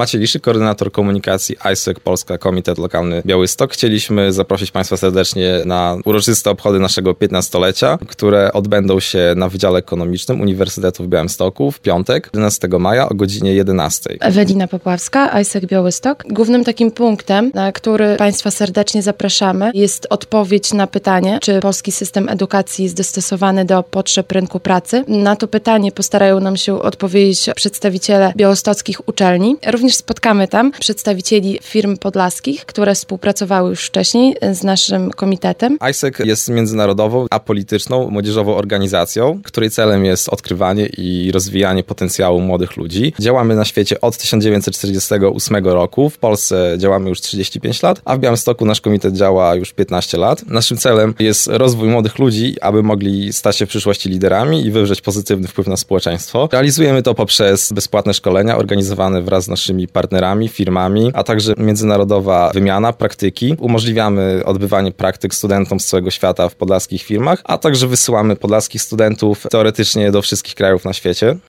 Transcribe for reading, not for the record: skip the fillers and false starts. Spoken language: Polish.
Maciej Liszyk, koordynator komunikacji ISEC Polska, Komitet Lokalny Białystok. Chcieliśmy zaprosić Państwa serdecznie na uroczyste obchody naszego 15-lecia, które odbędą się na Wydziale Ekonomicznym Uniwersytetu w Białymstoku w piątek, 11 maja o godzinie 11. Ewelina Popławska, ISEC Białystok. Głównym takim punktem, na który Państwa serdecznie zapraszamy, jest odpowiedź na pytanie, czy polski system edukacji jest dostosowany do potrzeb rynku pracy. Na to pytanie postarają nam się odpowiedzieć przedstawiciele białostockich uczelni. Również spotkamy tam przedstawicieli firm podlaskich, które współpracowały już wcześniej z naszym komitetem. ISEC jest międzynarodową, apolityczną, młodzieżową organizacją, której celem jest odkrywanie i rozwijanie potencjału młodych ludzi. Działamy na świecie od 1948 roku. W Polsce działamy już 35 lat, a w Białymstoku nasz komitet działa już 15 lat. Naszym celem jest rozwój młodych ludzi, aby mogli stać się w przyszłości liderami i wywrzeć pozytywny wpływ na społeczeństwo. Realizujemy to poprzez bezpłatne szkolenia organizowane wraz z naszymi partnerami, firmami, a także międzynarodowa wymiana, praktyki. Umożliwiamy odbywanie praktyk studentom z całego świata w podlaskich firmach, a także wysyłamy podlaskich studentów teoretycznie do wszystkich krajów na świecie.